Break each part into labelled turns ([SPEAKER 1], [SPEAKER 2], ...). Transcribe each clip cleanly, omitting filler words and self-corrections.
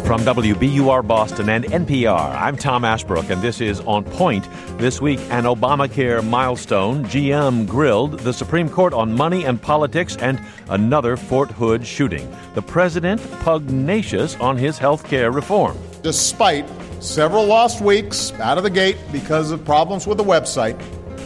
[SPEAKER 1] From WBUR Boston and NPR, I'm Tom Ashbrook, and this is On Point. This week, an Obamacare milestone, GM grilled, the Supreme Court on money and politics, and another Fort Hood shooting. The president pugnacious on his health care reform.
[SPEAKER 2] Despite several lost weeks out of the gate because of problems with the website,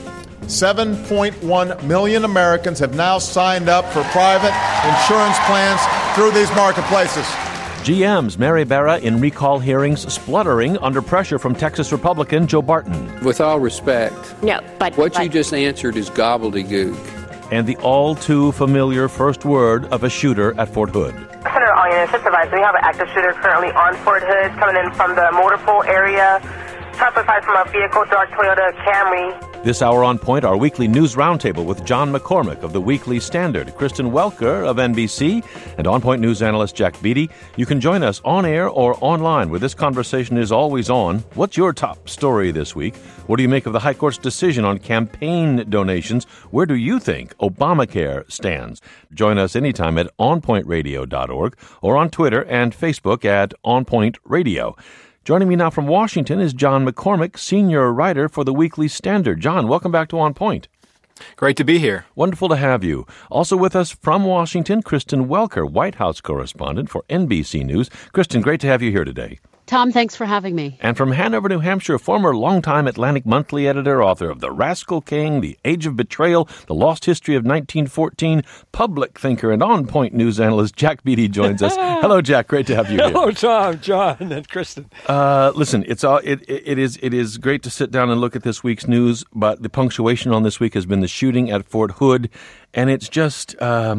[SPEAKER 2] 7.1 million Americans have now signed up for private insurance plans through these marketplaces.
[SPEAKER 1] GM's Mary Barra in recall hearings spluttering under pressure from Texas Republican Joe Barton.
[SPEAKER 3] With all respect,
[SPEAKER 4] no, but
[SPEAKER 3] what you just answered is gobbledygook.
[SPEAKER 1] And the all-too-familiar first word of a shooter at Fort Hood.
[SPEAKER 5] Senator, all units advised, we have an active shooter currently on Fort Hood coming in from the motor pool area. Traffic fight from a vehicle, dark Toyota Camry.
[SPEAKER 1] This hour On Point, our weekly news roundtable with John McCormick of the Weekly Standard, Kristen Welker of NBC, and On Point news analyst Jack Beatty. You can join us on air or online, where this conversation is always on. What's your top story this week? What do you make of the High Court's decision on campaign donations? Where do you think Obamacare stands? Join us anytime at onpointradio.org or on Twitter and Facebook at On Point Radio. Joining me now from Washington is John McCormick, senior writer for the Weekly Standard. John, welcome back to On Point.
[SPEAKER 6] Great to be here.
[SPEAKER 1] Wonderful to have you. Also with us from Washington, Kristen Welker, White House correspondent for NBC News. Kristen, great to have you here today.
[SPEAKER 7] Tom, thanks for having me.
[SPEAKER 1] And from Hanover, New Hampshire, former longtime Atlantic Monthly editor, author of The Rascal King, The Age of Betrayal, The Lost History of 1914, public thinker and on-point news analyst Jack Beatty joins us. Hello, Jack. Great to have you here.
[SPEAKER 6] Hello, Tom, John, and Kristen.
[SPEAKER 1] Listen, it is great to sit down and look at this week's news, but the punctuation on this week has been the shooting at Fort Hood, and it's just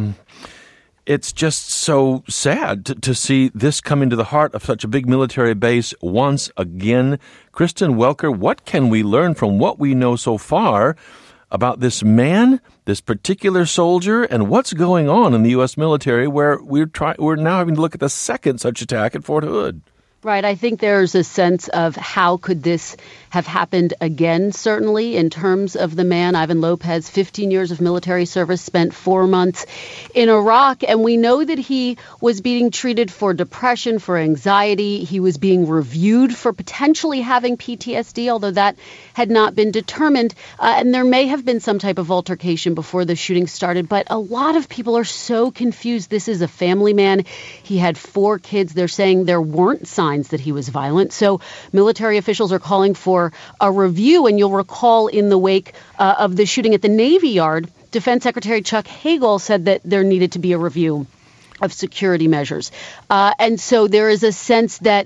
[SPEAKER 1] so sad to see this come into the heart of such a big military base once again. Kristen Welker, what can we learn from what we know so far about this man, this particular soldier, and what's going on in the U.S. military where we're now having to look at the second such attack at Fort Hood?
[SPEAKER 7] Right. I think there's a sense of how could this have happened again, certainly, in terms of the man, Ivan Lopez, 15 years of military service, spent 4 months in Iraq. And we know that he was being treated for depression, for anxiety. He was being reviewed for potentially having PTSD, although that had not been determined. And there may have been some type of altercation before the shooting started. But a lot of people are so confused. This is a family man. He had 4 kids. They're saying there weren't signs that he was violent. So military officials are calling for a review. And you'll recall in the wake of the shooting at the Navy Yard, Defense Secretary Chuck Hagel said that there needed to be a review of security measures. And so there is a sense that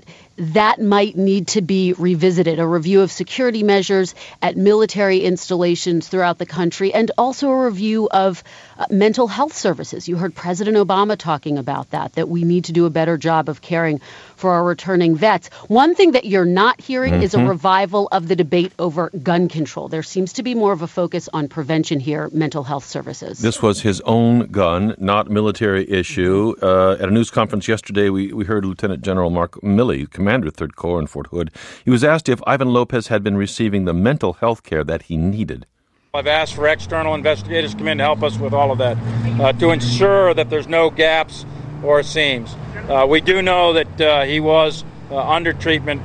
[SPEAKER 7] might need to be revisited, a review of security measures at military installations throughout the country, and also a review of mental health services. You heard President Obama talking about that we need to do a better job of caring for our returning vets. One thing that you're not hearing is a revival of the debate over gun control. There seems to be more of a focus on prevention here, mental health services.
[SPEAKER 1] This was his own gun, not military issue. At a news conference yesterday, we heard Lieutenant General Mark Milley, commander of 3rd Corps in Fort Hood. He was asked if Ivan Lopez had been receiving the mental health care that he needed.
[SPEAKER 8] I've asked for external investigators to come in to help us with all of that, to ensure that there's no gaps or seams. We do know that he was under treatment,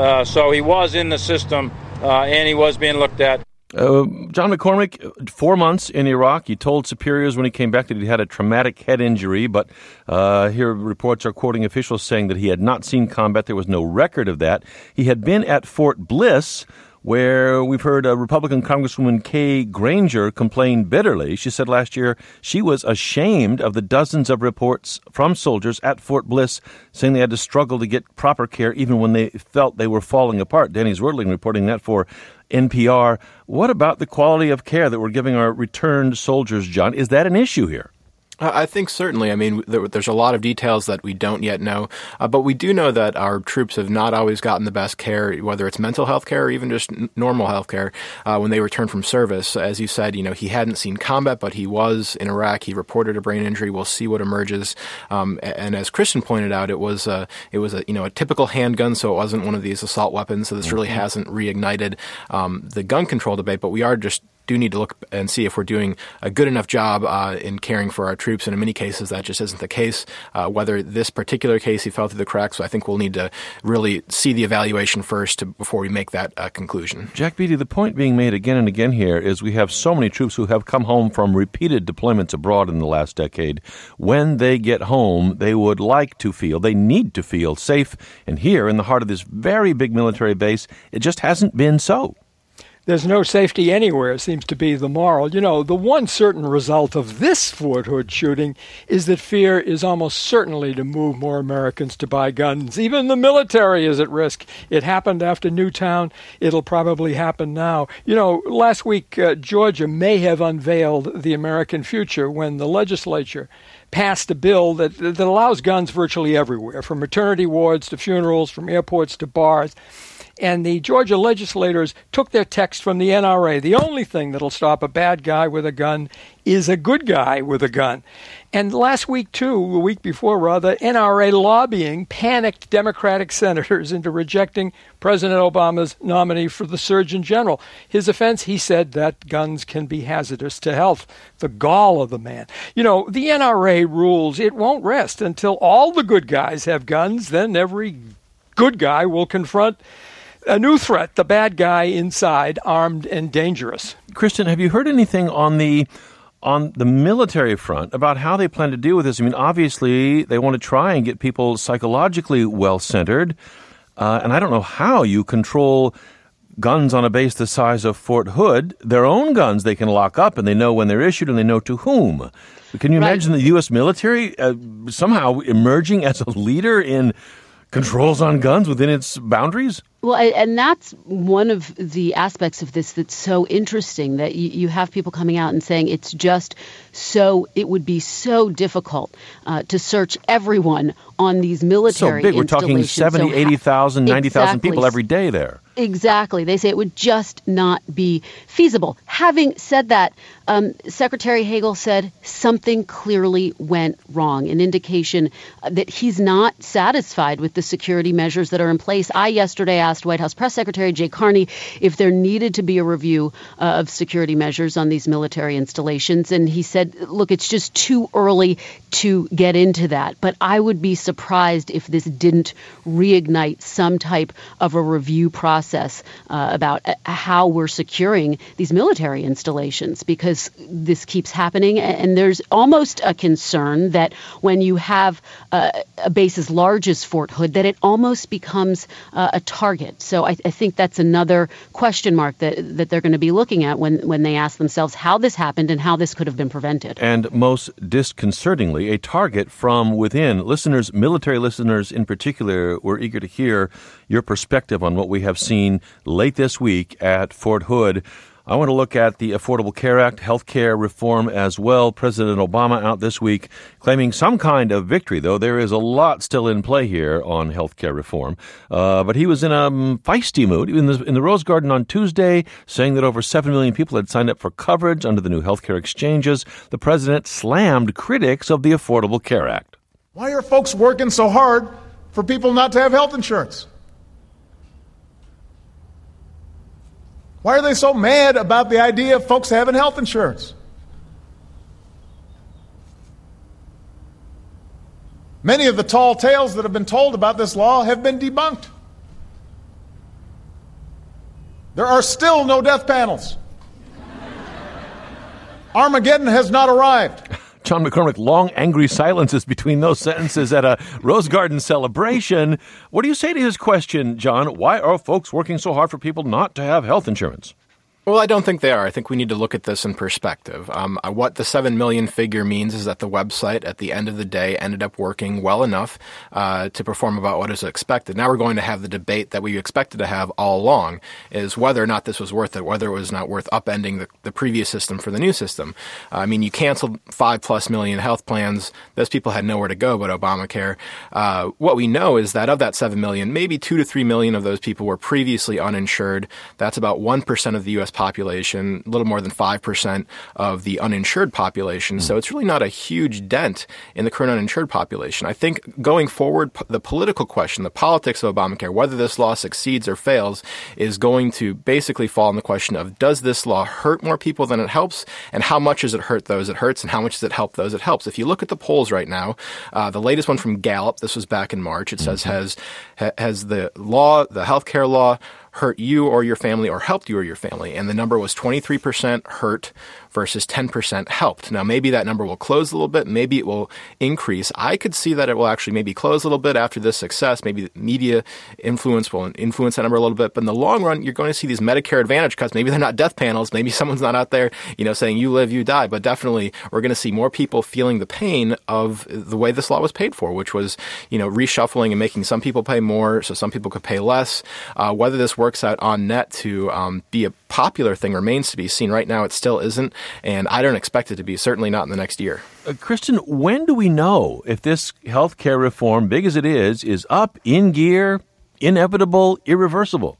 [SPEAKER 8] so he was in the system, and he was being looked at.
[SPEAKER 1] John McCormick, 4 months in Iraq. He told superiors when he came back that he had a traumatic head injury, but here reports are quoting officials saying that he had not seen combat. There was no record of that. He had been at Fort Bliss, where we've heard Republican Congresswoman Kay Granger complain bitterly. She said last year she was ashamed of the dozens of reports from soldiers at Fort Bliss saying they had to struggle to get proper care even when they felt they were falling apart. Danny Zwerdling reporting that for NPR. What about the quality of care that we're giving our returned soldiers, John? Is that an issue here?
[SPEAKER 6] I think certainly. I mean, there's a lot of details that we don't yet know, but we do know that our troops have not always gotten the best care, whether it's mental health care or even just normal health care, when they return from service. As you said, he hadn't seen combat, but he was in Iraq. He reported a brain injury. We'll see what emerges. And as Kristen pointed out, it was a typical handgun, so it wasn't one of these assault weapons. So this really hasn't reignited the gun control debate, but we are just do need to look and see if we're doing a good enough job in caring for our troops. And in many cases, that just isn't the case. Whether this particular case he fell through the cracks, so I think we'll need to really see the evaluation first before we make that conclusion.
[SPEAKER 1] Jack Beatty, the point being made again and again here is we have so many troops who have come home from repeated deployments abroad in the last decade. When they get home, they would like to feel, they need to feel safe. And here, in the heart of this very big military base, it just hasn't been so.
[SPEAKER 4] There's no safety anywhere, seems to be the moral. You know, the one certain result of this Fort Hood shooting is that fear is almost certainly to move more Americans to buy guns. Even the military is at risk. It happened after Newtown. It'll probably happen now. You know, last week, Georgia may have unveiled the American future when the legislature passed a bill that allows guns virtually everywhere, from maternity wards to funerals, from airports to bars. And the Georgia legislators took their text from the NRA. The only thing that'll stop a bad guy with a gun is a good guy with a gun. And last week, too, a week before, rather, NRA lobbying panicked Democratic senators into rejecting President Obama's nominee for the Surgeon General. His offense, he said that guns can be hazardous to health. The gall of the man. You know, the NRA rules it won't rest until all the good guys have guns. Then every good guy will confront a new threat, the bad guy inside, armed and dangerous.
[SPEAKER 1] Kristen, have you heard anything on the military front about how they plan to deal with this? I mean, obviously, they want to try and get people psychologically well-centered, and I don't know how you control guns on a base the size of Fort Hood. Their own guns they can lock up, and they know when they're issued, and they know to whom. Can you imagine the U.S. military somehow emerging as a leader in controls on guns within its boundaries?
[SPEAKER 7] Well, and that's one of the aspects of this that's so interesting, that you have people coming out and saying it's just it would be so difficult to search everyone on these military
[SPEAKER 1] installations. So big, we're talking 70, 80,000, 90,000 people every day there.
[SPEAKER 7] Exactly. They say it would just not be feasible. Having said that, Secretary Hagel said something clearly went wrong, an indication that he's not satisfied with the security measures that are in place. I yesterday asked White House Press Secretary Jay Carney if there needed to be a review of security measures on these military installations, and he said, look, it's just too early to get into that. But I would be surprised if this didn't reignite some type of a review process about how we're securing these military installations, because this keeps happening. And there's almost a concern that when you have a base as large as Fort Hood, that it almost becomes a target. So I think that's another question mark that they're going to be looking at when they ask themselves how this happened and how this could have been prevented.
[SPEAKER 1] And most disconcertingly, a target from within. Listeners, military listeners in particular, we're eager to hear your perspective on what we have seen late this week at Fort Hood. I want to look at the Affordable Care Act, health care reform as well. President Obama out this week claiming some kind of victory, though there is a lot still in play here on health care reform. But he was in a feisty mood in the Rose Garden on Tuesday, saying that over 7 million people had signed up for coverage under the new health care exchanges. The president slammed critics of the Affordable Care Act.
[SPEAKER 2] Why are folks working so hard for people not to have health insurance? Why are they so mad about the idea of folks having health insurance? Many of the tall tales that have been told about this law have been debunked. There are still no death panels. Armageddon has not arrived.
[SPEAKER 1] John McCormick, long, angry silences between those sentences at a Rose Garden celebration. What do you say to his question, John? Why are folks working so hard for people not to have health insurance?
[SPEAKER 6] Well, I don't think they are. I think we need to look at this in perspective. What the 7 million figure means is that the website at the end of the day ended up working well enough to perform about what is expected. Now we're going to have the debate that we expected to have all along, is whether or not this was worth it, whether it was not worth upending the previous system for the new system. I mean, you canceled 5+ million health plans. Those people had nowhere to go but Obamacare. What we know is that of that 7 million, maybe 2 to 3 million of those people were previously uninsured. That's about 1% of the U.S. population, a little more than 5% of the uninsured population. So it's really not a huge dent in the current uninsured population. I think going forward, the political question, the politics of Obamacare, whether this law succeeds or fails, is going to basically fall on the question of, does this law hurt more people than it helps? And how much does it hurt those it hurts? And how much does it help those it helps? If you look at the polls right now, the latest one from Gallup, this was back in March, it says, has the law, the healthcare law, hurt you or your family or helped you or your family? And the number was 23% hurt versus 10% helped. Now, maybe that number will close a little bit. Maybe it will increase. I could see that it will actually maybe close a little bit after this success. Maybe the media influence will influence that number a little bit. But in the long run, you're going to see these Medicare Advantage cuts. Maybe they're not death panels. Maybe someone's not out there, saying you live, you die. But definitely, we're going to see more people feeling the pain of the way this law was paid for, which was, reshuffling and making some people pay more so some people could pay less. Whether this works out on net to be a popular thing remains to be seen. Right now, it still isn't, and I don't expect it to be, certainly not in the next year.
[SPEAKER 1] Kristen, when do we know if this health care reform, big as it is up, in gear, inevitable, irreversible?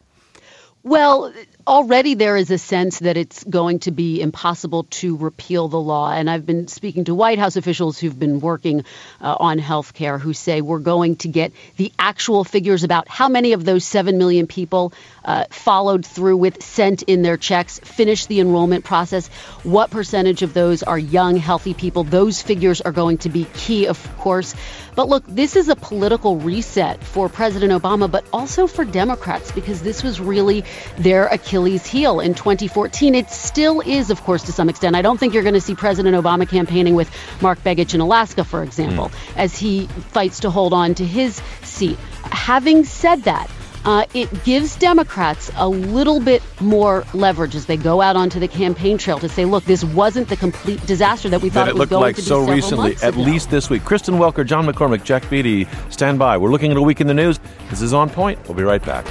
[SPEAKER 7] Well, already there is a sense that it's going to be impossible to repeal the law. And I've been speaking to White House officials who've been working on health care who say we're going to get the actual figures about how many of those 7 million people followed through with, sent in their checks, finished the enrollment process. What percentage of those are young, healthy people? Those figures are going to be key, of course. But look, this is a political reset for President Obama, but also for Democrats, because this was really their Achilles heel in 2014. It still is, of course, to some extent. I don't think you're going to see President Obama campaigning with Mark Begich in Alaska, for example, as he fights to hold on to his seat. Having said that, it gives Democrats a little bit more leverage as they go out onto the campaign trail to say, look, this wasn't the complete disaster that we thought it was going to be
[SPEAKER 1] so recently, at least this week. Kristen Welker, John McCormick, Jack Beatty, stand by. We're looking at a week in the news. This is On Point. We'll be right back.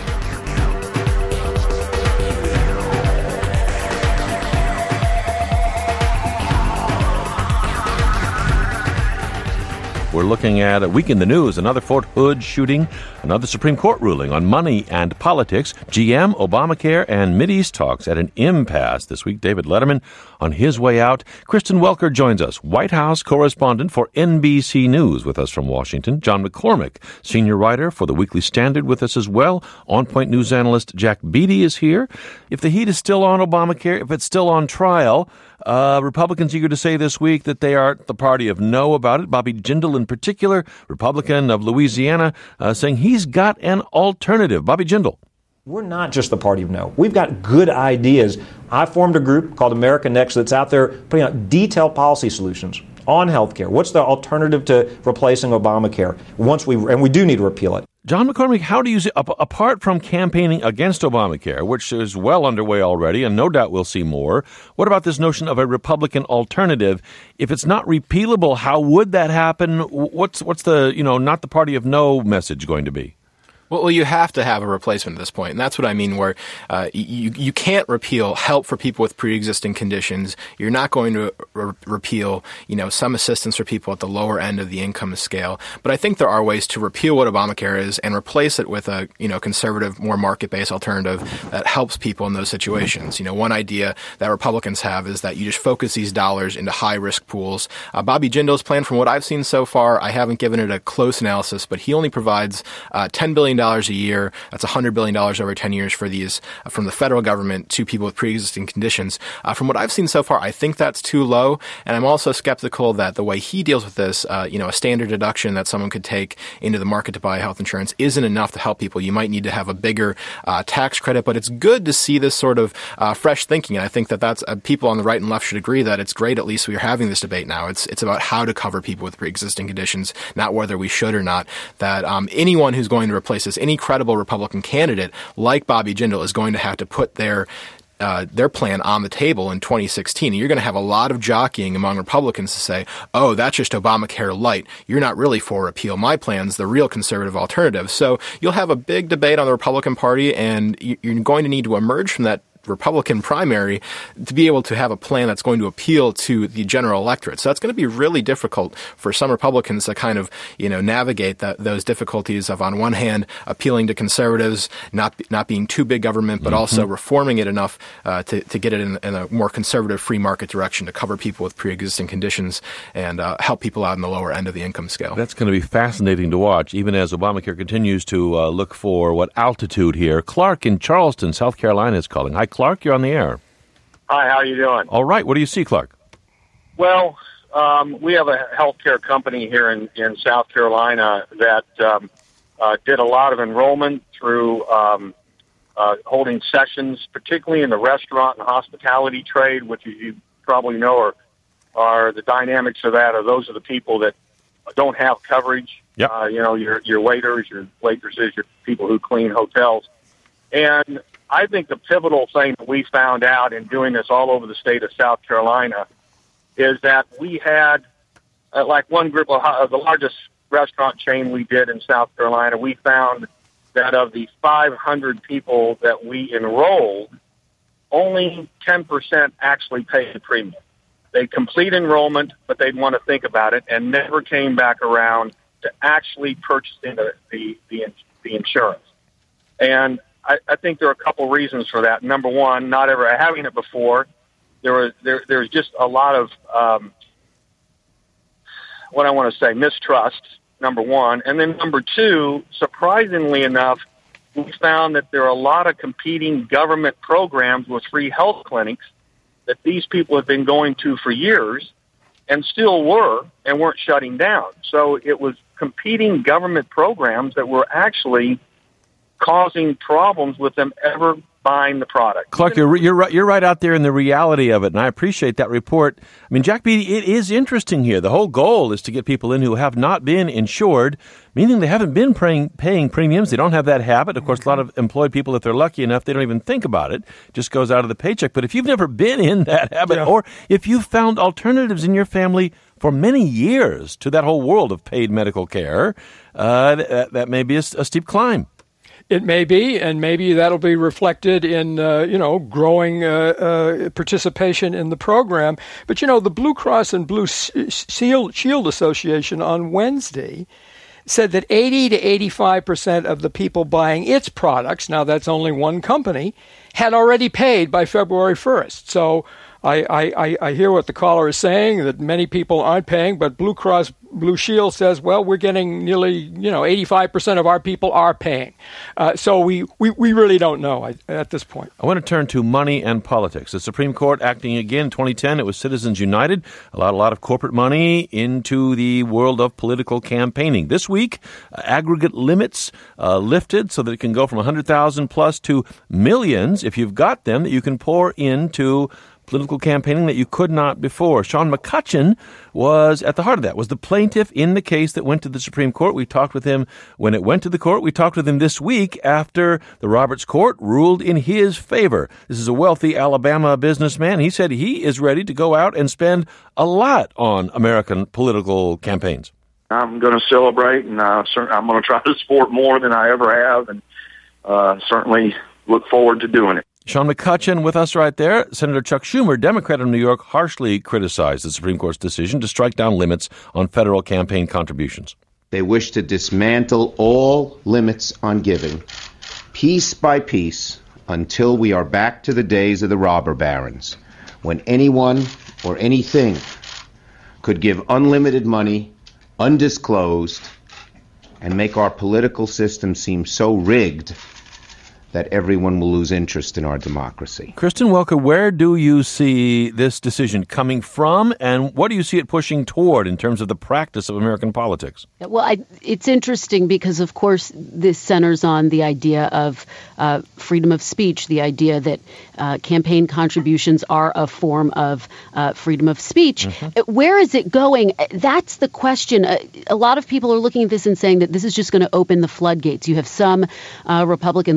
[SPEAKER 1] We're looking at a week in the news, another Fort Hood shooting, another Supreme Court ruling on money and politics, GM, Obamacare, and Mideast talks at an impasse this week. David Letterman on his way out. Kristen Welker joins us, White House correspondent for NBC News, with us from Washington. John McCormick, senior writer for the Weekly Standard, with us as well. On Point News analyst Jack Beatty is here. If the heat is still on Obamacare, if it's still on trial, Republicans eager to say this week that they are the party of no about it. Bobby Jindal in particular, Republican of Louisiana, saying he's got an alternative. Bobby Jindal.
[SPEAKER 9] We're not just the party of no. We've got good ideas. I formed a group called America Next that's out there putting out detailed policy solutions on health care. What's the alternative to replacing Obamacare? And we do need to repeal it.
[SPEAKER 1] John McCormick, how do you see, apart from campaigning against Obamacare, which is well underway already, and no doubt we'll see more, what about this notion of a Republican alternative? If it's not repealable, how would that happen? What's the, not the party of no message going to be?
[SPEAKER 6] Well, you have to have a replacement at this point, and that's what I mean where you can't repeal help for people with pre-existing conditions. You're not going to repeal, some assistance for people at the lower end of the income scale. But I think there are ways to repeal what Obamacare is and replace it with a, conservative, more market-based alternative that helps people in those situations. One idea that Republicans have is that you just focus these dollars into high-risk pools. Bobby Jindal's plan, from what I've seen so far, I haven't given it a close analysis, but he only provides $10 billion a year. That's $100 billion over 10 years for these from the federal government to people with pre-existing conditions. From what I've seen so far, I think that's too low. And I'm also skeptical that the way he deals with this, a standard deduction that someone could take into the market to buy health insurance isn't enough to help people. You might need to have a bigger tax credit, but it's good to see this sort of fresh thinking. And I think that that's people on the right and left should agree that it's great. At least we are having this debate now. It's about how to cover people with pre-existing conditions, not whether we should or not. That anyone who's going to replace this, any credible Republican candidate like Bobby Jindal is going to have to put their plan on the table in 2016. And you're going to have a lot of jockeying among Republicans to say, oh, that's just Obamacare light. You're not really for repeal. My plan's the real conservative alternative. So you'll have a big debate on the Republican Party, and you're going to need to emerge from that Republican primary to be able to have a plan that's going to appeal to the general electorate. So that's going to be really difficult for some Republicans to kind of, navigate those difficulties of, on one hand, appealing to conservatives, not being too big government, but also reforming it enough to get it in a more conservative free market direction to cover people with pre-existing conditions and help people out in the lower end of the income scale.
[SPEAKER 1] That's going to be fascinating to watch, even as Obamacare continues to look for what altitude here. Clark in Charleston, South Carolina is calling. Hi, Clark. You're on the air.
[SPEAKER 10] Hi, how are you doing?
[SPEAKER 1] All right. What do you see, Clark?
[SPEAKER 10] Well, we have a healthcare company here in South Carolina that did a lot of enrollment through holding sessions, particularly in the restaurant and hospitality trade, which, as you probably know, are the dynamics of that. Those are the people that don't have coverage.
[SPEAKER 1] Yep.
[SPEAKER 10] Your waiters, your waitresses, your people who clean hotels. And I think the pivotal thing that we found out in doing this all over the state of South Carolina is that we had, like one group of the largest restaurant chain we did in South Carolina, we found that of the 500 people that we enrolled, only 10% actually paid the premium. They'd complete enrollment, but they'd want to think about it and never came back around to actually purchasing the insurance. And I think there are a couple reasons for that. Number one, not ever having it before. There's just a lot of what I want to say, mistrust, number one. And then number two, surprisingly enough, we found that there are a lot of competing government programs with free health clinics that these people have been going to for years and still weren't shutting down. So it was competing government programs that were actually causing problems with them ever buying the product.
[SPEAKER 1] Clark, you're right out there in the reality of it, and I appreciate that report. I mean, Jack Beatty, it is interesting here. The whole goal is to get people in who have not been insured, meaning they haven't been paying premiums. They don't have that habit. Of course, a lot of employed people, if they're lucky enough, they don't even think about it. It just goes out of the paycheck. But if you've never been in that habit, or if you've found alternatives in your family for many years to that whole world of paid medical care, that may be a steep climb.
[SPEAKER 4] It may be, and maybe that'll be reflected in, growing participation in the program. But, the Blue Cross and Blue Shield Association on Wednesday said that 80 to 85% of the people buying its products, now that's only one company, had already paid by February 1st. So I hear what the caller is saying, that many people aren't paying, but Blue Cross Blue Shield says, well, we're getting nearly, 85% of our people are paying. So we really don't know at this point.
[SPEAKER 1] I want to turn to money and politics. The Supreme Court acting again in 2010, it was Citizens United, allowed a lot of corporate money into the world of political campaigning. This week, aggregate limits lifted so that it can go from 100,000 plus to millions, if you've got them, that you can pour into political campaigning that you could not before. Sean McCutcheon was at the heart of that, was the plaintiff in the case that went to the Supreme Court. We talked with him when it went to the court. We talked with him this week after the Roberts Court ruled in his favor. This is a wealthy Alabama businessman. He said he is ready to go out and spend a lot on American political campaigns.
[SPEAKER 11] I'm going to celebrate, and I'm going to try to support more than I ever have, and certainly look forward to doing it.
[SPEAKER 1] Sean McCutcheon with us right there. Senator Chuck Schumer, Democrat of New York, harshly criticized the Supreme Court's decision to strike down limits on federal campaign contributions.
[SPEAKER 12] They wish to dismantle all limits on giving, piece by piece, until we are back to the days of the robber barons, when anyone or anything could give unlimited money, undisclosed, and make our political system seem so rigged that everyone will lose interest in our democracy.
[SPEAKER 1] Kristen Welker, where do you see this decision coming from, and what do you see it pushing toward in terms of the practice of American politics?
[SPEAKER 7] Well, it's interesting because, of course, this centers on the idea of freedom of speech, the idea that campaign contributions are a form of freedom of speech. Mm-hmm. Where is it going? That's the question. A lot of people are looking at this and saying that this is just going to open the floodgates. You have some Republican lawyers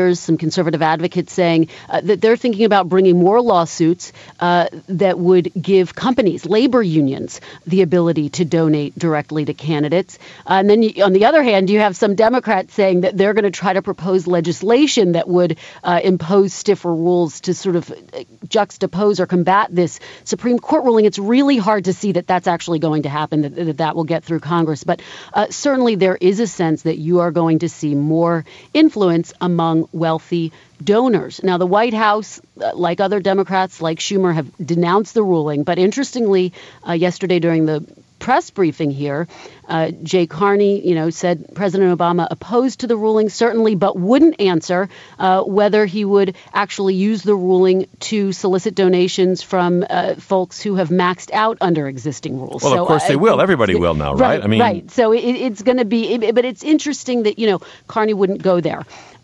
[SPEAKER 7] senators, some conservative advocates saying that they're thinking about bringing more lawsuits that would give companies, labor unions, the ability to donate directly to candidates. And then on the other hand, you have some Democrats saying that they're going to try to propose legislation that would impose stiffer rules to sort of juxtapose or combat this Supreme Court ruling. It's really hard to see that that's actually going to happen, that will get through Congress. But certainly there is a sense that you are going to see more influence among wealthy donors. Now, the White House, like other Democrats, like Schumer, have denounced the ruling. But interestingly, yesterday during the press briefing here, Jay Carney, said President Obama opposed to the ruling, certainly, but wouldn't answer whether he would actually use the ruling to solicit donations from folks who have maxed out under existing rules.
[SPEAKER 1] Well, of course they will. Everybody will now, right?
[SPEAKER 7] Right. So it's going to be, but it's interesting that, Carney wouldn't go there.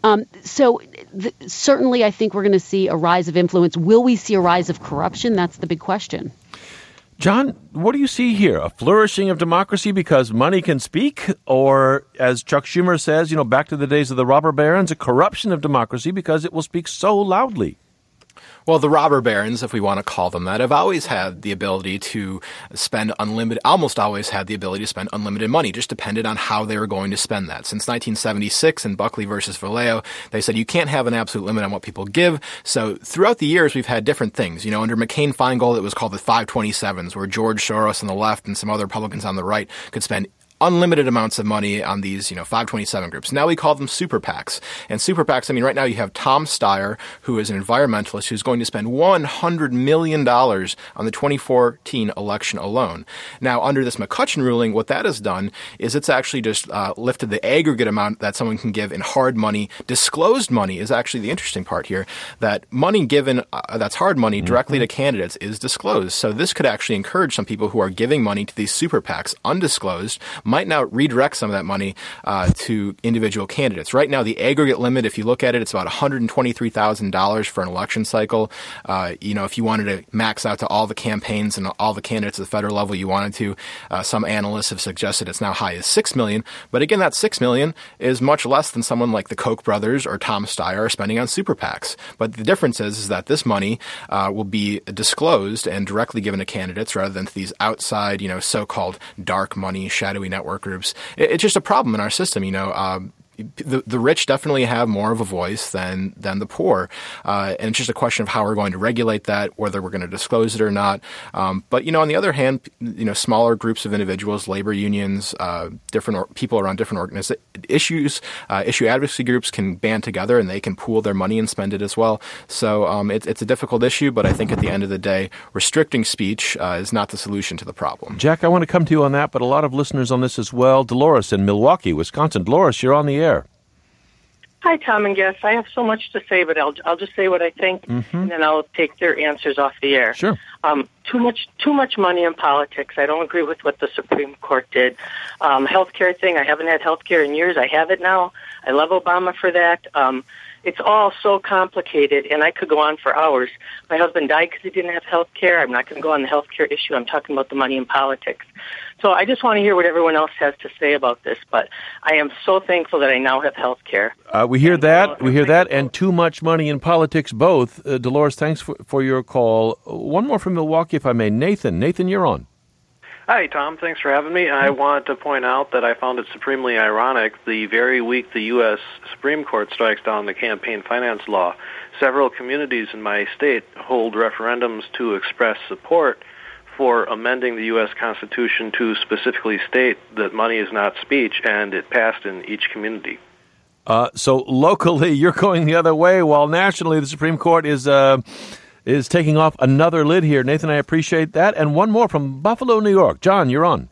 [SPEAKER 7] Certainly, I think we're going to see a rise of influence. Will we see a rise of corruption? That's the big question.
[SPEAKER 1] John, what do you see here? A flourishing of democracy because money can speak? Or, as Chuck Schumer says, back to the days of the robber barons, a corruption of democracy because it will speak so loudly?
[SPEAKER 6] Well, the robber barons, if we want to call them that, have always had the ability to spend almost always had the ability to spend unlimited money, just depended on how they were going to spend that. Since 1976 in Buckley versus Vallejo, they said you can't have an absolute limit on what people give. So throughout the years, we've had different things. Under McCain-Feingold, it was called the 527s, where George Soros on the left and some other Republicans on the right could spend unlimited amounts of money on these, 527 groups. Now we call them super PACs. And super PACs, right now you have Tom Steyer, who is an environmentalist who's going to spend $100 million on the 2014 election alone. Now, under this McCutcheon ruling, what that has done is it's actually just lifted the aggregate amount that someone can give in hard money. Disclosed money is actually the interesting part here, that money given that's hard money directly to candidates is disclosed. So this could actually encourage some people who are giving money to these super PACs undisclosed, might now redirect some of that money to individual candidates. Right now, the aggregate limit, if you look at it, it's about $123,000 for an election cycle. If you wanted to max out to all the campaigns and all the candidates at the federal level you wanted to, some analysts have suggested it's now high as $6 million. But again, that $6 million is much less than someone like the Koch brothers or Tom Steyer are spending on super PACs. But the difference is that this money will be disclosed and directly given to candidates rather than to these outside, so-called dark money, shadowy network groups. It's just a problem in our system. The rich definitely have more of a voice than the poor, and it's just a question of how we're going to regulate that, whether we're going to disclose it or not. But on the other hand, smaller groups of individuals, labor unions, different people around different issue advocacy groups can band together and they can pool their money and spend it as well. So it's a difficult issue, but I think at the end of the day, restricting speech is not the solution to the problem.
[SPEAKER 1] Jack, I want to come to you on that, but a lot of listeners on this as well. Dolores in Milwaukee, Wisconsin. Dolores, you're on the air.
[SPEAKER 13] Hi, Tom and Guess. I have so much to say, but I'll just say what I think, and then I'll take their answers off the air.
[SPEAKER 1] Sure.
[SPEAKER 13] Too much money in politics. I don't agree with what the Supreme Court did. Healthcare thing. I haven't had healthcare in years. I have it now. I love Obama for that. It's all so complicated, and I could go on for hours. My husband died because he didn't have health care. I'm not going to go on the health care issue. I'm talking about the money in politics. So I just want to hear what everyone else has to say about this, but I am so thankful that I now have health care.
[SPEAKER 1] We hear that, and too much money in politics both. Dolores, thanks for your call. One more from Milwaukee, if I may. Nathan, you're on.
[SPEAKER 14] Hi, Tom. Thanks for having me. I want to point out that I found it supremely ironic the very week the U.S. Supreme Court strikes down the campaign finance law, several communities in my state hold referendums to express support for amending the U.S. Constitution to specifically state that money is not speech, and it passed in each community.
[SPEAKER 1] So locally, you're going the other way, while nationally the Supreme Court is taking off another lid here. Nathan, I appreciate that. And one more from Buffalo, New York. John, you're on.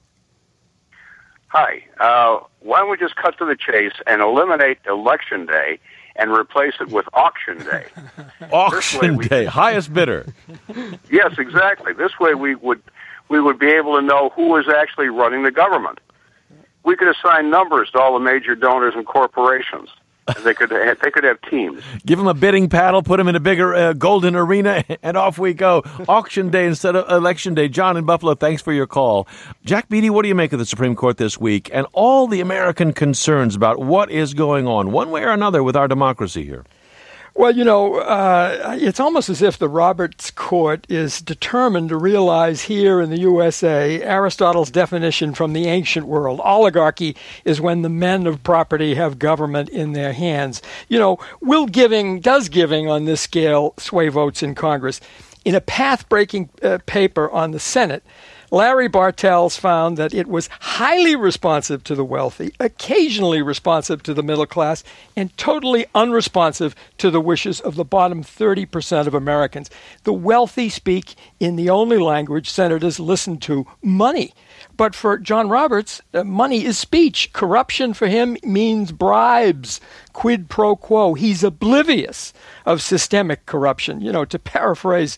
[SPEAKER 15] Hi. Why don't we just cut to the chase and eliminate Election Day and replace it with Auction Day?
[SPEAKER 1] Auction Day, highest bidder.
[SPEAKER 15] Yes, exactly. This way we would be able to know who is actually running the government. We could assign numbers to all the major donors and corporations. They could have teams.
[SPEAKER 1] Give them a bidding paddle, put them in a bigger golden arena, and off we go. Auction Day instead of Election Day. John in Buffalo, thanks for your call. Jack Beatty, what do you make of the Supreme Court this week and all the American concerns about what is going on, one way or another, with our democracy here?
[SPEAKER 4] Well, it's almost as if the Roberts Court is determined to realize here in the USA Aristotle's definition from the ancient world. Oligarchy is when the men of property have government in their hands. Does giving on this scale sway votes in Congress? In a path-breaking paper on the Senate, Larry Bartels found that it was highly responsive to the wealthy, occasionally responsive to the middle class, and totally unresponsive to the wishes of the bottom 30% of Americans. The wealthy speak in the only language senators listen to, money. But for John Roberts, money is speech. Corruption for him means bribes, quid pro quo. He's oblivious of systemic corruption. To paraphrase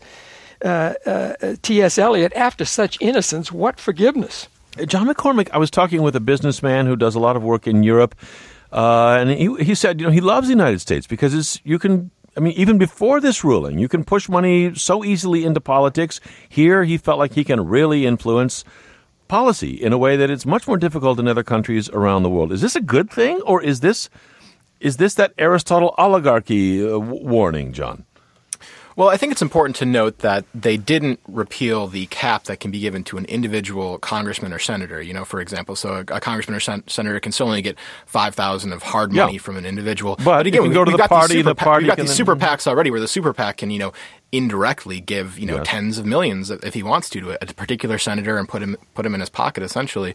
[SPEAKER 4] T.S. Eliot, after such innocence, what forgiveness?
[SPEAKER 1] John McCormick, I was talking with a businessman who does a lot of work in Europe, and he said, he loves the United States because even before this ruling, you can push money so easily into politics. Here, he felt like he can really influence policy in a way that it's much more difficult in other countries around the world. Is this a good thing, or is this that Aristotle oligarchy warning, John?
[SPEAKER 6] Well, I think it's important to note that they didn't repeal the cap that can be given to an individual congressman or senator. For example, so a congressman or senator can still only get $5,000 of hard money from an individual.
[SPEAKER 1] But again, we go to the party. The party.
[SPEAKER 6] We've got these super PACs already, where the super PAC can, indirectly give tens of millions if he wants to a particular senator and put him in his pocket essentially.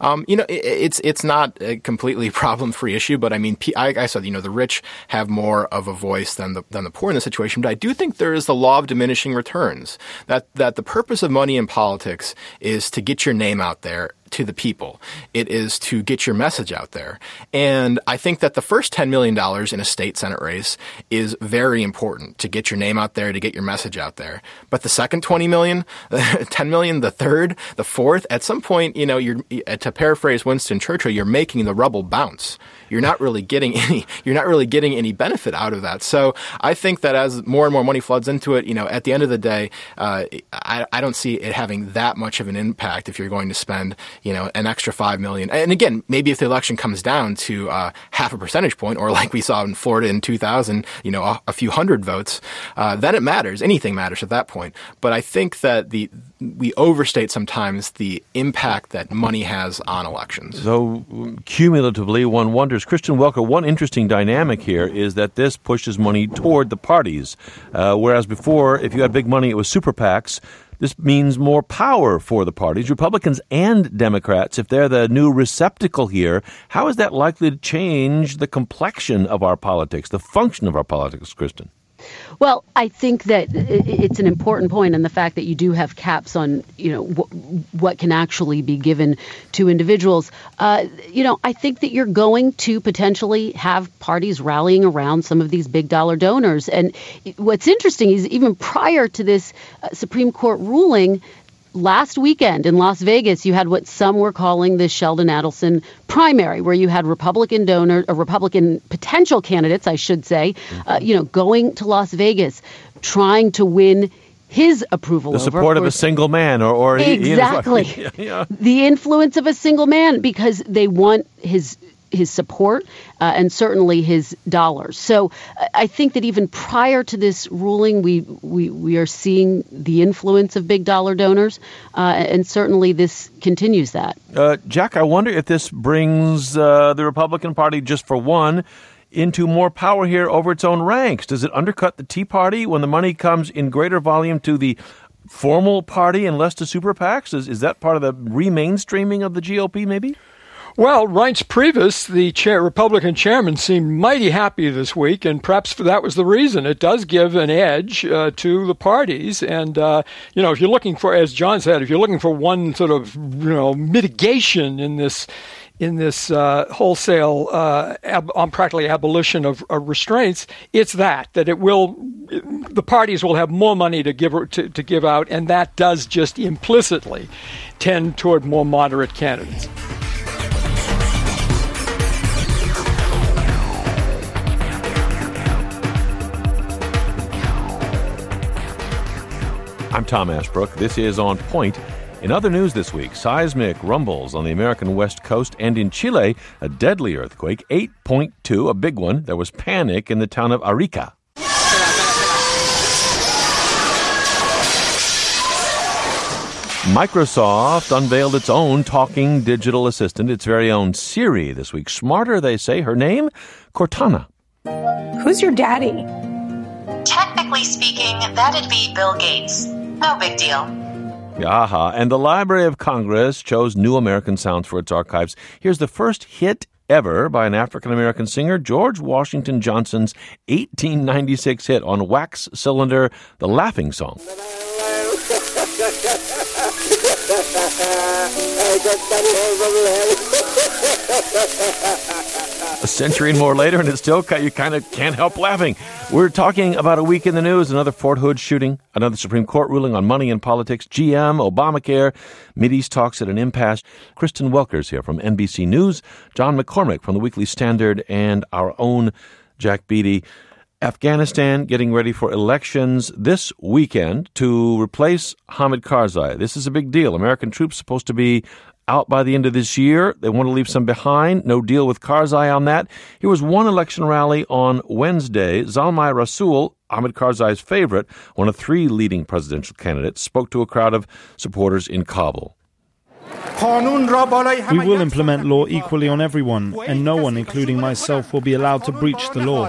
[SPEAKER 6] It's not a completely problem-free issue, but I said the rich have more of a voice than the poor in this situation. But I do think there is the law of diminishing returns, that the purpose of money in politics is to get your name out there to the people. It is to get your message out there. And I think that the first $10 million in a state Senate race is very important to get your name out there, to get your message out there. But the second $20 million, $10 million, the third, the fourth, at some point, you're, to paraphrase Winston Churchill, you're making the rubble bounce. You're not really getting any benefit out of that. So I think that as more and more money floods into it, at the end of the day, I don't see it having that much of an impact if you're going to spend, an extra $5 million. And again, maybe if the election comes down to half a percentage point, or like we saw in Florida in 2000, a few hundred votes, then it matters. Anything matters at that point. But I think that we overstate sometimes the impact that money has on elections.
[SPEAKER 1] So cumulatively, one wonders, Christian Welker, one interesting dynamic here is that this pushes money toward the parties, whereas before, if you had big money, it was super PACs. This means more power for the parties, Republicans and Democrats. If they're the new receptacle here, how is that likely to change the complexion of our politics, the function of our politics, Kristen?
[SPEAKER 7] Well, I think that it's an important point, and the fact that you do have caps on, what can actually be given to individuals. I think that you're going to potentially have parties rallying around some of these big dollar donors. And what's interesting is even prior to this Supreme Court ruling, last weekend in Las Vegas, you had what some were calling the Sheldon Adelson primary, where you had Republican potential candidates, I should say, going to Las Vegas, trying to win his approval.
[SPEAKER 1] The support of a single man, or
[SPEAKER 7] exactly the influence of a single man, because they want his support and certainly his dollars. So I think that even prior to this ruling, we are seeing the influence of big dollar donors, and certainly this continues that.
[SPEAKER 1] Jack, I wonder if this brings the Republican Party, just for one, into more power here over its own ranks. Does it undercut the Tea Party when the money comes in greater volume to the formal party and less to super PACs? Is that part of the re-mainstreaming of the GOP, maybe?
[SPEAKER 4] Well, Reince Priebus, the Republican chairman, seemed mighty happy this week, and perhaps that was the reason. It does give an edge to the parties. And, if you're looking for, as John said, if you're looking for one sort of, mitigation in this wholesale, practically abolition of restraints, it's that the parties will have more money to give out, and that does just implicitly tend toward more moderate candidates.
[SPEAKER 1] I'm Tom Ashbrook. This is On Point. In other news this week, seismic rumbles on the American West Coast, and in Chile, a deadly earthquake, 8.2, a big one. There was panic in the town of Arica. Microsoft unveiled its own talking digital assistant, its very own Siri this week. Smarter, they say. Her name? Cortana.
[SPEAKER 16] Who's your daddy?
[SPEAKER 17] Technically speaking, that'd be Bill Gates. No big deal.
[SPEAKER 1] Aha. And the Library of Congress chose New American Sounds for its archives. Here's the first hit ever by an African-American singer, George Washington Johnson's 1896 hit on Wax Cylinder, The Laughing Song. A century and more later, and it's still, you kind of can't help laughing. We're talking about a week in the news, another Fort Hood shooting, another Supreme Court ruling on money and politics, GM, Obamacare, Mideast talks at an impasse. Kristen Welker's here from NBC News, John McCormick from the Weekly Standard, and our own Jack Beatty. Afghanistan getting ready for elections this weekend to replace Hamid Karzai. This is a big deal. American troops supposed to be out by the end of this year. They want to leave some behind. No deal with Karzai on that. Here was one election rally on Wednesday. Zalmay Rasool, Hamid Karzai's favorite, one of three leading presidential candidates, spoke to a crowd of supporters in Kabul.
[SPEAKER 18] We will implement law equally on everyone, and no one, including myself, will be allowed to breach the law.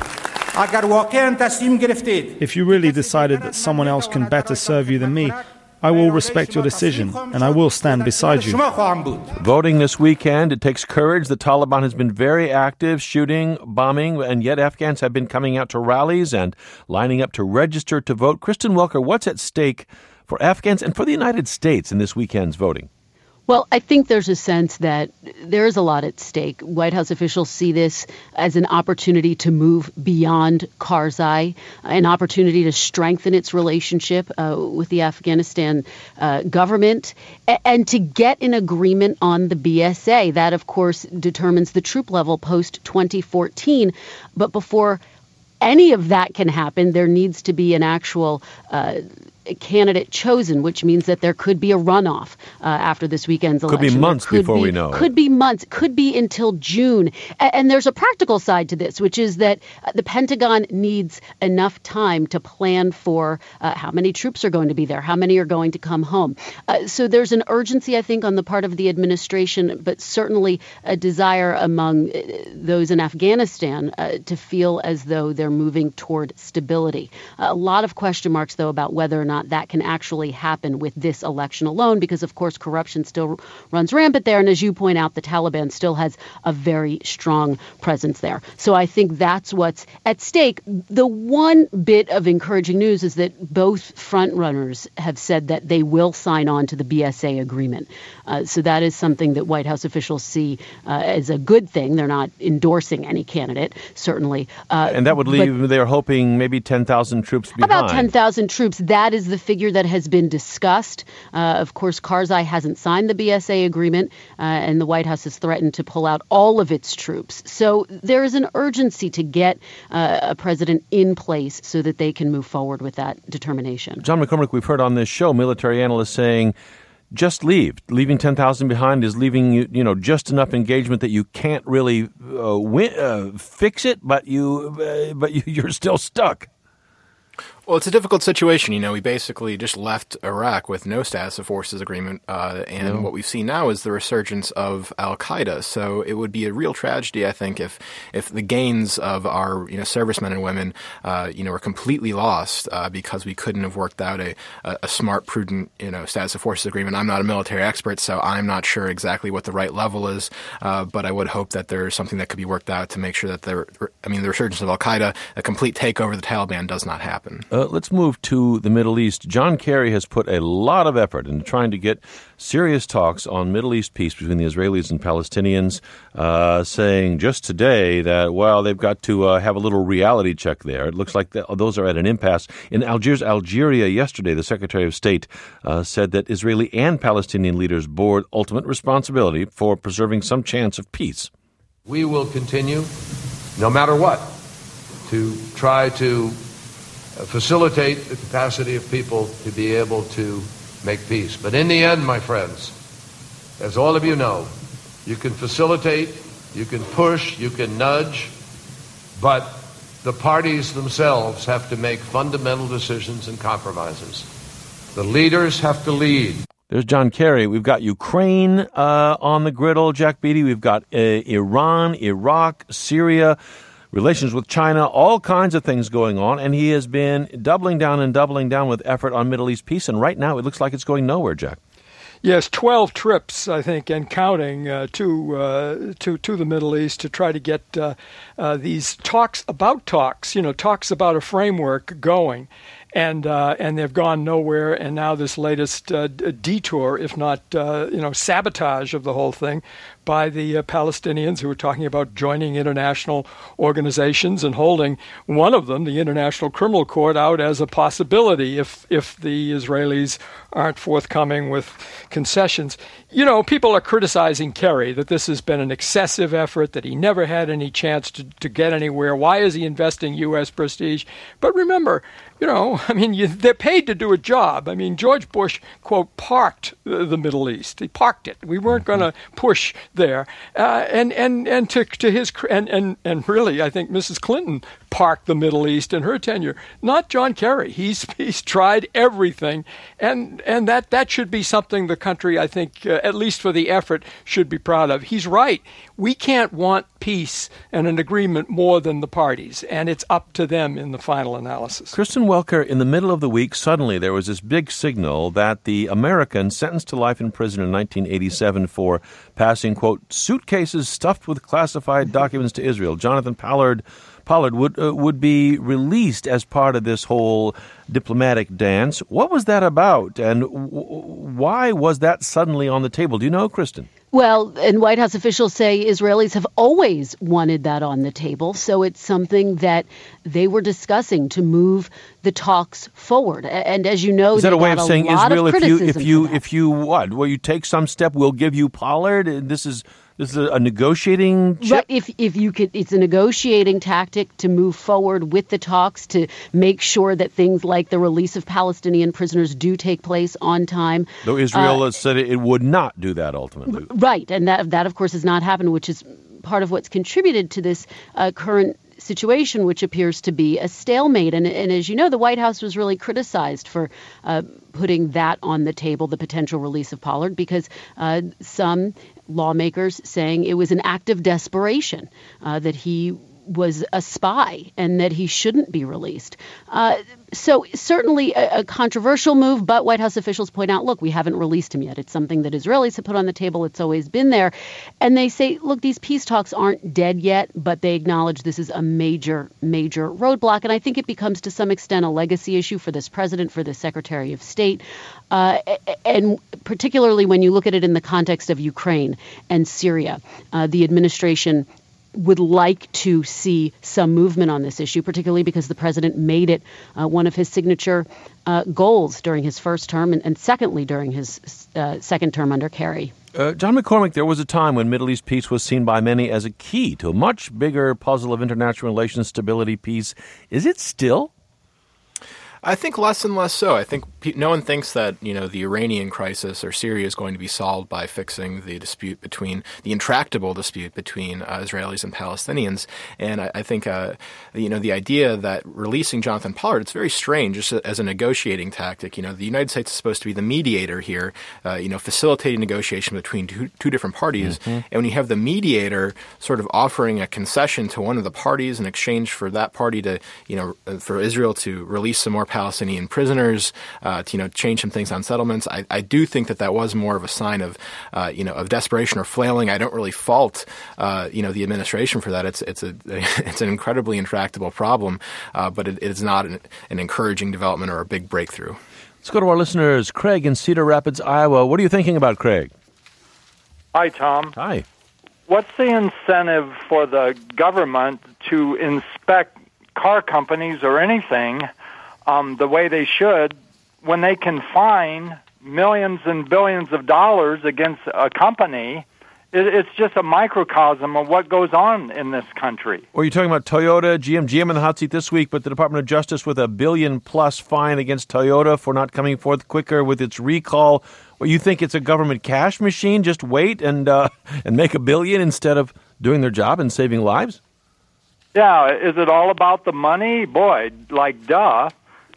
[SPEAKER 18] If you really decided that someone else can better serve you than me, I will respect your decision, and I will stand beside you.
[SPEAKER 1] Voting this weekend, it takes courage. The Taliban has been very active, shooting, bombing, and yet Afghans have been coming out to rallies and lining up to register to vote. Kristen Welker, what's at stake for Afghans and for the United States in this weekend's voting?
[SPEAKER 7] Well, I think there's a sense that there is a lot at stake. White House officials see this as an opportunity to move beyond Karzai, an opportunity to strengthen its relationship with the Afghanistan government, and to get an agreement on the BSA. That, of course, determines the troop level post-2014. But before any of that can happen, there needs to be an actual candidate chosen, which means that there could be a runoff after this weekend's election.
[SPEAKER 1] Could be months before we know.
[SPEAKER 7] Could be months. Could be until June. And there's a practical side to this, which is that the Pentagon needs enough time to plan for how many troops are going to be there, how many are going to come home. So there's an urgency, I think, on the part of the administration, but certainly a desire among those in Afghanistan to feel as though they're moving toward stability. A lot of question marks, though, about whether or not that can actually happen with this election alone, because, of course, corruption still runs rampant there. And as you point out, the Taliban still has a very strong presence there. So I think that's what's at stake. The one bit of encouraging news is that both frontrunners have said that they will sign on to the BSA agreement. So that is something that White House officials see as a good thing. They're not endorsing any candidate, certainly.
[SPEAKER 1] And that would leave, they're hoping, maybe 10,000 troops behind.
[SPEAKER 7] About 10,000 troops. That is the figure that has been discussed. Of course, Karzai hasn't signed the BSA agreement, and the White House has threatened to pull out all of its troops. So there is an urgency to get a president in place so that they can move forward with that determination.
[SPEAKER 1] John McCormick, we've heard on this show military analysts saying, just leave. Leaving 10,000 behind is leaving just enough engagement that you can't really fix it, but you're still stuck.
[SPEAKER 6] Well, it's a difficult situation. We basically just left Iraq with no status of forces agreement, and what we've seen now is the resurgence of al-Qaeda. So it would be a real tragedy, I think, if the gains of our servicemen and women were completely lost because we couldn't have worked out a smart, prudent status of forces agreement. I'm not a military expert, so I'm not sure exactly what the right level is, but I would hope that there's something that could be worked out to make sure that the resurgence of al-Qaeda, a complete takeover of the Taliban, does not happen.
[SPEAKER 1] Let's move to the Middle East. John Kerry has put a lot of effort into trying to get serious talks on Middle East peace between the Israelis and Palestinians, saying just today that, they've got to have a little reality check there. It looks like those are at an impasse. In Algeria yesterday, the Secretary of State said that Israeli and Palestinian leaders bore ultimate responsibility for preserving some chance of peace.
[SPEAKER 19] We will continue, no matter what, to try to facilitate the capacity of people to be able to make peace. But in the end, my friends, as all of you know, you can facilitate, you can push, you can nudge, but the parties themselves have to make fundamental decisions and compromises. The leaders have to lead.
[SPEAKER 1] There's John Kerry. We've got Ukraine on the griddle, Jack Beatty. We've got Iran, Iraq, Syria, relations with China, all kinds of things going on. And he has been doubling down with effort on Middle East peace. And right now it looks like it's going nowhere, Jack.
[SPEAKER 4] Yes, 12 trips, I think, and counting to the Middle East to try to get these talks about a framework going. And they've gone nowhere. And now this latest detour, if not sabotage of the whole thing, by the Palestinians who are talking about joining international organizations and holding one of them, the International Criminal Court, out as a possibility if the Israelis aren't forthcoming with concessions. People are criticizing Kerry that this has been an excessive effort, that he never had any chance to get anywhere. Why is he investing U.S. prestige? But remember, they're paid to do a job. George Bush, quote, parked the Middle East. He parked it. We weren't going to push there. And really, I think Mrs. Clinton parked the Middle East in her tenure, not John Kerry. He's tried everything, and that should be something the country, I think, at least for the effort, should be proud of. He's right. We can't want peace and an agreement more than the parties, and it's up to them in the final analysis.
[SPEAKER 1] Kristen Welker, in the middle of the week, suddenly there was this big signal that the American sentenced to life in prison in 1987 for passing, quote, suitcases stuffed with classified documents to Israel, Jonathan Pollard would be released as part of this whole diplomatic dance. What was that about, and why was that suddenly on the table? Do you know, Kristen?
[SPEAKER 7] Well, and White House officials say Israelis have always wanted that on the table, so it's something that they were discussing to move the talks forward. And as you know,
[SPEAKER 1] is that a way of saying Israel,
[SPEAKER 7] if
[SPEAKER 1] you take some step, we'll give you Pollard? This is a negotiating chip?
[SPEAKER 7] Right, if you could, it's a negotiating tactic to move forward with the talks, to make sure that things like the release of Palestinian prisoners do take place on time.
[SPEAKER 1] Though Israel has said it would not do that ultimately.
[SPEAKER 7] Right, and that of course has not happened, which is part of what's contributed to this current situation, which appears to be a stalemate. And as you know, the White House was really criticized for putting that on the table, the potential release of Pollard, because some lawmakers saying it was an act of desperation, that he was a spy and that he shouldn't be released. So certainly a controversial move, but White House officials point out, look, we haven't released him yet. It's something that Israelis have put on the table. It's always been there. And they say, look, these peace talks aren't dead yet, but they acknowledge this is a major, major roadblock. And I think it becomes to some extent a legacy issue for this president, for the Secretary of State, and particularly when you look at it in the context of Ukraine and Syria. The administration would like to see some movement on this issue, particularly because the president made it one of his signature goals during his first term and secondly during his second term under Kerry.
[SPEAKER 1] John McCormick, there was a time when Middle East peace was seen by many as a key to a much bigger puzzle of international relations, stability, peace. Is it still?
[SPEAKER 6] I think less and less so. I think no one thinks that, the Iranian crisis or Syria is going to be solved by fixing the intractable dispute between Israelis and Palestinians. And I think, the idea that releasing Jonathan Pollard, it's very strange just as a negotiating tactic. The United States is supposed to be the mediator here, facilitating negotiation between two different parties. Mm-hmm. And when you have the mediator sort of offering a concession to one of the parties in exchange for that party to, for Israel to release some more Palestinian prisoners, to change some things on settlements. I do think that was more of a sign of of desperation or flailing. I don't really fault the administration for that. It's an incredibly intractable problem, but it is not an encouraging development or a big breakthrough.
[SPEAKER 1] Let's go to our listeners. Craig in Cedar Rapids, Iowa. What are you thinking about, Craig?
[SPEAKER 20] Hi, Tom.
[SPEAKER 1] Hi.
[SPEAKER 20] What's the incentive for the government to inspect car companies or anything the way they should when they can fine millions and billions of dollars against a company? It's just a microcosm of what goes on in this country.
[SPEAKER 1] Or you're talking about Toyota, GM in the hot seat this week, but the Department of Justice with $1 billion+ fine against Toyota for not coming forth quicker with its recall. Or you think it's a government cash machine? Just wait and make $1 billion instead of doing their job and saving lives?
[SPEAKER 20] Yeah, is it all about the money? Boy, duh.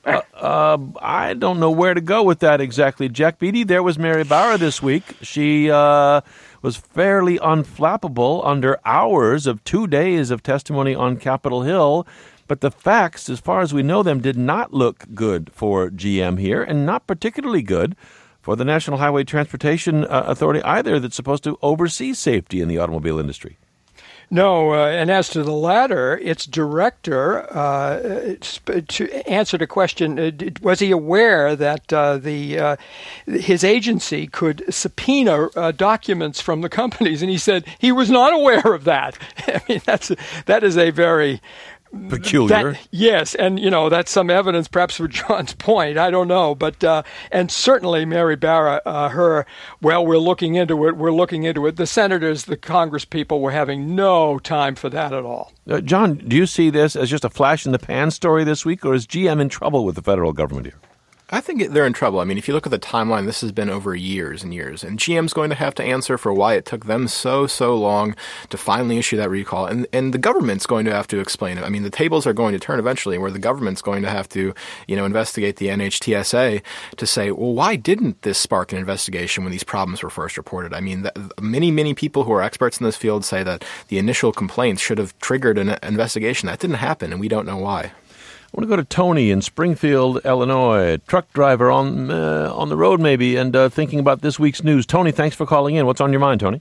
[SPEAKER 1] I don't know where to go with that exactly. Jack Beatty, there was Mary Bauer this week. She was fairly unflappable under hours of 2 days of testimony on Capitol Hill. But the facts, as far as we know them, did not look good for GM here, and not particularly good for the National Highway Transportation Authority either, that's supposed to oversee safety in the automobile industry.
[SPEAKER 4] No, and as to the latter, its director answered a question: was he aware that his agency could subpoena documents from the companies? And he said he was not aware of that. I mean, that is a very
[SPEAKER 1] peculiar.
[SPEAKER 4] Yes, and that's some evidence perhaps for John's point. I don't know, but and certainly Mary Barra, we're looking into it. The senators, the Congress people were having no time for that at all.
[SPEAKER 1] John, do you see this as just a flash in the pan story this week, or is GM in trouble with the federal government here?
[SPEAKER 6] I think they're in trouble. I mean, if you look at the timeline, this has been over years and years, and GM's going to have to answer for why it took them so long to finally issue that recall, and the government's going to have to explain it. I mean, the tables are going to turn eventually, where the government's going to have to, investigate the NHTSA to say, well, why didn't this spark an investigation when these problems were first reported? I mean, many people who are experts in this field say that the initial complaints should have triggered an investigation. That didn't happen, and we don't know why.
[SPEAKER 1] I want to go to Tony in Springfield, Illinois, truck driver on the road maybe, and thinking about this week's news. Tony, thanks for calling in. What's on your mind, Tony?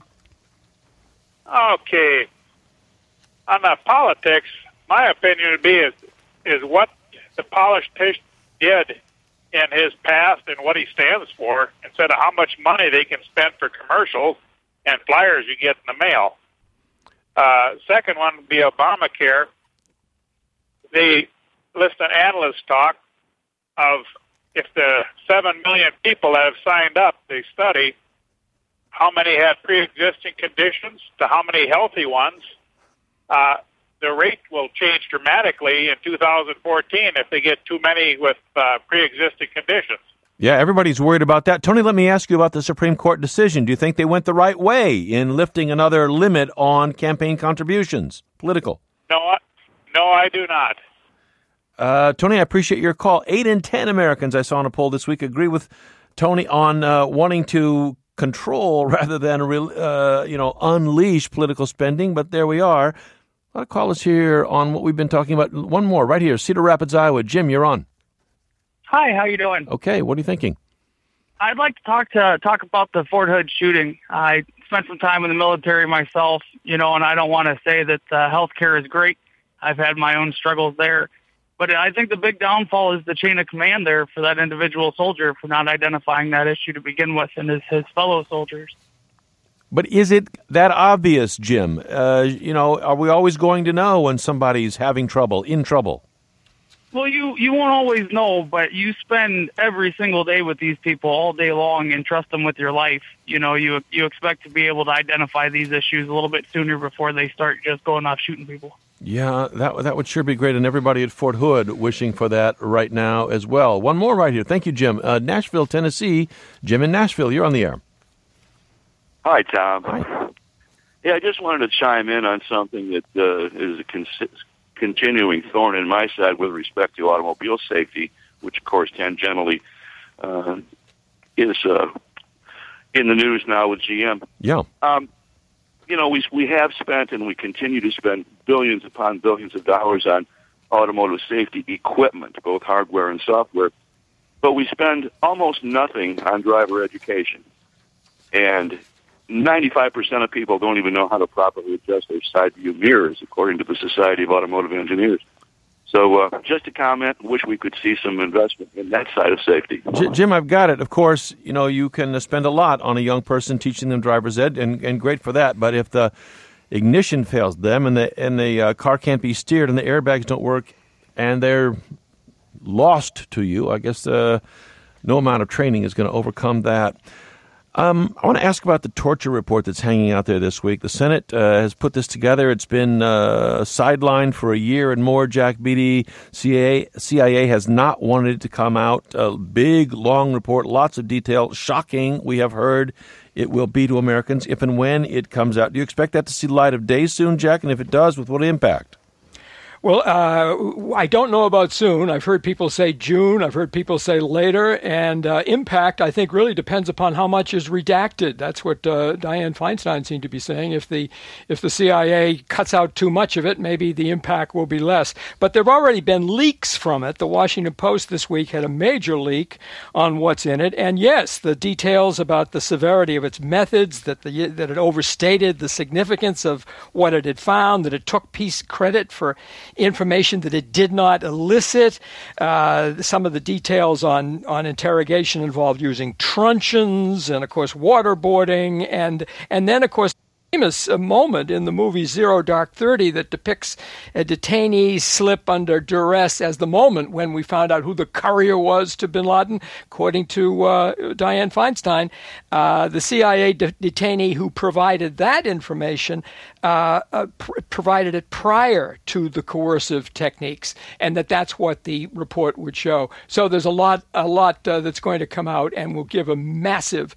[SPEAKER 21] Okay. On the politics, my opinion would be is what the politician did in his past and what he stands for, instead of how much money they can spend for commercials and flyers you get in the mail. Second one would be Obamacare. They listen to analysts talk of if the 7 million people that have signed up, they study how many had pre-existing conditions to how many healthy ones. The rate will change dramatically in 2014 if they get too many with pre-existing conditions.
[SPEAKER 1] Yeah, everybody's worried about that. Tony, let me ask you about the Supreme Court decision. Do you think they went the right way in lifting another limit on campaign contributions, political?
[SPEAKER 21] No, I do not.
[SPEAKER 1] Tony, I appreciate your call. 8 in 10 Americans I saw in a poll this week agree with Tony on wanting to control rather than unleash political spending. But there we are. A lot of callers here on what we've been talking about. One more right here, Cedar Rapids, Iowa. Jim, you're on.
[SPEAKER 22] Hi, how you doing?
[SPEAKER 1] Okay, what are you thinking?
[SPEAKER 22] I'd like to talk about the Fort Hood shooting. I spent some time in the military myself, and I don't want to say that healthcare is great. I've had my own struggles there. But I think the big downfall is the chain of command there for that individual soldier for not identifying that issue to begin with and his fellow soldiers.
[SPEAKER 1] But is it that obvious, Jim? Are we always going to know when somebody's having trouble, in trouble?
[SPEAKER 22] Well, you won't always know, but you spend every single day with these people all day long and trust them with your life. You expect to be able to identify these issues a little bit sooner before they start just going off shooting people.
[SPEAKER 1] Yeah, that would sure be great, and everybody at Fort Hood wishing for that right now as well. One more right here. Thank you, Jim. Nashville, Tennessee. Jim in Nashville, you're on the air.
[SPEAKER 23] Hi, Tom.
[SPEAKER 1] Hi.
[SPEAKER 23] Yeah, I just wanted to chime in on something that is a continuing thorn in my side with respect to automobile safety, which, of course, tangentially is in the news now with GM.
[SPEAKER 1] Yeah.
[SPEAKER 23] We have spent and we continue to spend billions upon billions of dollars on automotive safety equipment, both hardware and software, but we spend almost nothing on driver education. And 95% of people don't even know how to properly adjust their side view mirrors, according to the Society of Automotive Engineers. So just a comment, wish we could see some investment in that side of safety.
[SPEAKER 1] Jim, I've got it. Of course, you can spend a lot on a young person teaching them driver's ed, and great for that. But if the ignition fails them and the car can't be steered and the airbags don't work and they're lost to you, I guess no amount of training is going to overcome that. I want to ask about the torture report that's hanging out there this week. The Senate has put this together. It's been sidelined for a year and more. Jack Beatty, CIA has not wanted it to come out. A big, long report, lots of detail. Shocking, we have heard it will be to Americans if and when it comes out. Do you expect that to see the light of day soon, Jack? And if it does, with what impact?
[SPEAKER 4] Well, I don't know about soon. I've heard people say June. I've heard people say later. And impact, I think, really depends upon how much is redacted. That's what Dianne Feinstein seemed to be saying. If the CIA cuts out too much of it, maybe the impact will be less. But there have already been leaks from it. The Washington Post this week had a major leak on what's in it. And yes, the details about the severity of its methods, that it overstated the significance of what it had found, that it took credit for information that it did not elicit. Some of the details on interrogation involved using truncheons and, of course, waterboarding. And then, of course, famous moment in the movie Zero Dark 30 that depicts a detainee slip under duress as the moment when we found out who the courier was to bin Laden. According to Dianne Feinstein, the CIA detainee who provided that information provided it prior to the coercive techniques, and that's what the report would show. So there's a lot that's going to come out and will give a massive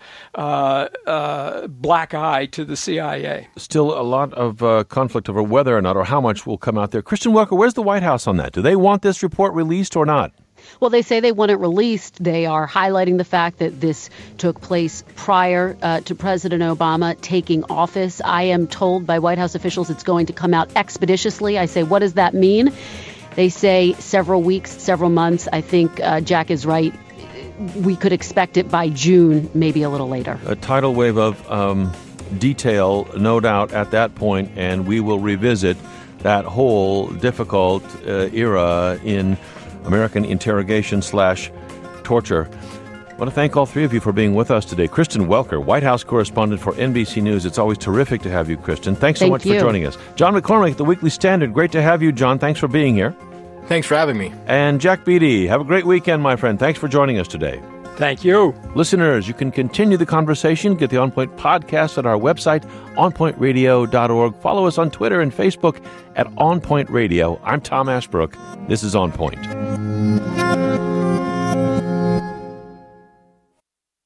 [SPEAKER 4] black eye to the CIA.
[SPEAKER 1] Still a lot of conflict over whether or not or how much will come out there. Kristen Welker, where's the White House on that? Do they want this report released or not?
[SPEAKER 7] Well, they say they want it released. They are highlighting the fact that this took place prior to President Obama taking office. I am told by White House officials it's going to come out expeditiously. I say, what does that mean? They say several weeks, several months. I think Jack is right. We could expect it by June, maybe a little later.
[SPEAKER 1] A tidal wave of detail, no doubt, at that point, and we will revisit that whole difficult era in American interrogation/torture. I want to thank all three of you for being with us today. Kristen Welker, White House correspondent for NBC News. It's always terrific to have you, Kristen. Thanks so much for joining us. John McCormick, The Weekly Standard. Great to have you, John. Thanks for being here.
[SPEAKER 6] Thanks for having me.
[SPEAKER 1] And Jack Beatty, have a great weekend, my friend. Thanks for joining us today.
[SPEAKER 4] Thank you.
[SPEAKER 1] Listeners, you can continue the conversation. Get the On Point podcast at our website, onpointradio.org. Follow us on Twitter and Facebook at On Point Radio. I'm Tom Ashbrook. This is On Point.